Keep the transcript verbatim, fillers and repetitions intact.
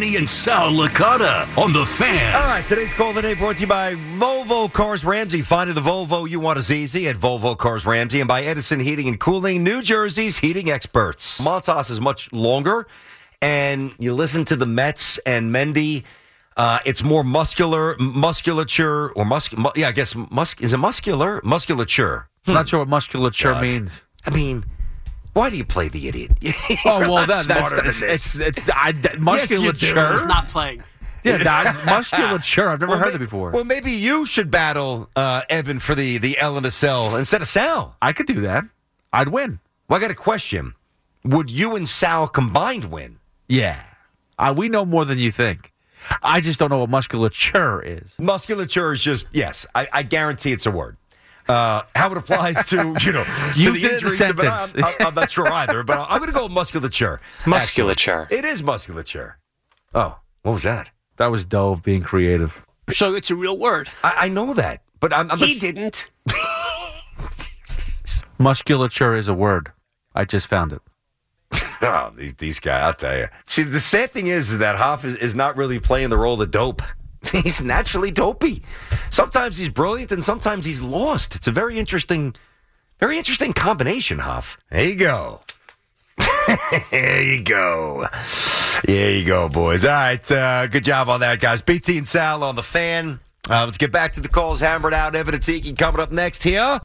Vinny and Sal Licata on The Fan. All right, today's Call of the Day brought to you by Volvo Cars Ramsey. Finding the Volvo you want is easy at Volvo Cars Ramsey, and by Edison Heating and Cooling, New Jersey's heating experts. Montas is much longer, and you listen to the Mets and Mendy. Uh, it's more muscular, musculature, or mus. Mu- yeah, I guess mus- is it muscular? Musculature. I'm not sure what musculature God. means. I mean, why do you play the idiot? Oh, well, You're that, not that's, smarter that's than this. it's, it's I, that, musculature. do. He's not playing. Yeah, that, musculature. I've never Well, heard may- that before. Well, maybe you should battle uh, Evan for the, the L and the Cell instead of Sal. I could do that. I'd win. Well, I got a question. Would you and Sal combined win? Yeah. Uh, we know more than you think. I just don't know what musculature is. Musculature is just, yes, I, I guarantee it's a word. Uh, how it applies to, you know, to Use the it in a injuries. to- But I'm, sentence. I'm, I'm not sure either, but I'm going to go with musculature. Musculature. Actually, it is musculature. Oh, what was that? That was Dove being creative. So it's a real word. I, I know that, but I'm, I'm He not- didn't. Musculature is a word. I just found it. Oh, these these guys, I'll tell you. See, the sad thing is, is that Hoff is, is not really playing the role of dope. He's naturally dopey. Sometimes he's brilliant, and sometimes he's lost. It's a very interesting, very interesting combination, Hoff. There you go. There you go. There you go, boys. All right, uh, good job on that, guys. B T and Sal on The Fan. Uh, let's get back to the calls. Hammered out. Evan Atiki coming up next here.